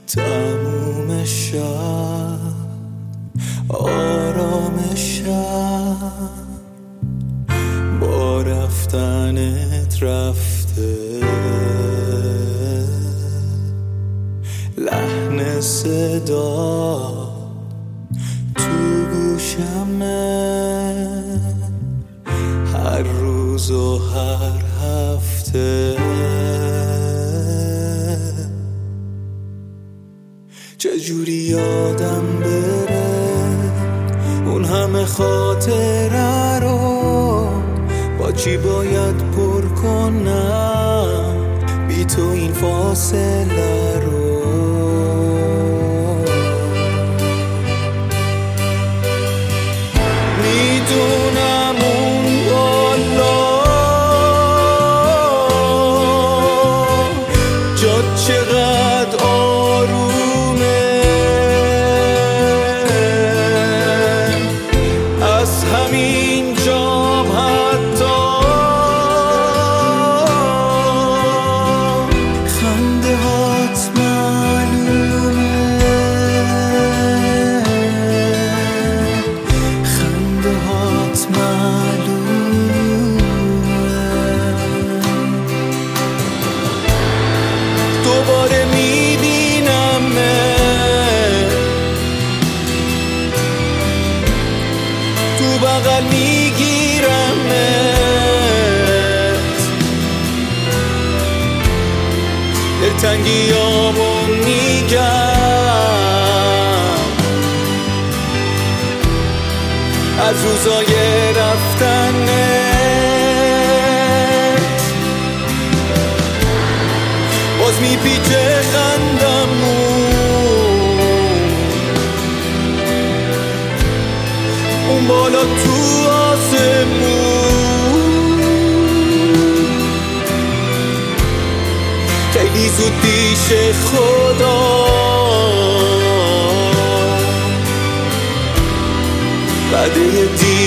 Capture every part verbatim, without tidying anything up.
تموم شب آرام شب با رفتنت رفته، لحن صدا تو گوشمه هر روز و هر هفته. چجوری یادم بره اون همه خاطره رو، با چی باید پر کنم بی تو این فاصله رو. میدونم اون بالا جا چقدر آرومه، از همین جام حتی خنده هات معلومه، خنده هات معلومه. دوباره میبینمه تو بغل میگیرمت، دلتنگیامو میگم از روزای رفتنت، باز میپیچه خندمون اون بالا تو آسمون. خیلی زود پیش خدا بعد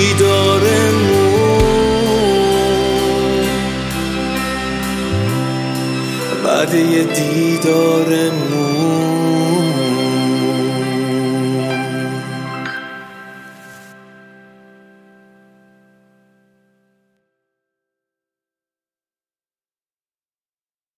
دیدارمون، بعد دیدارمون.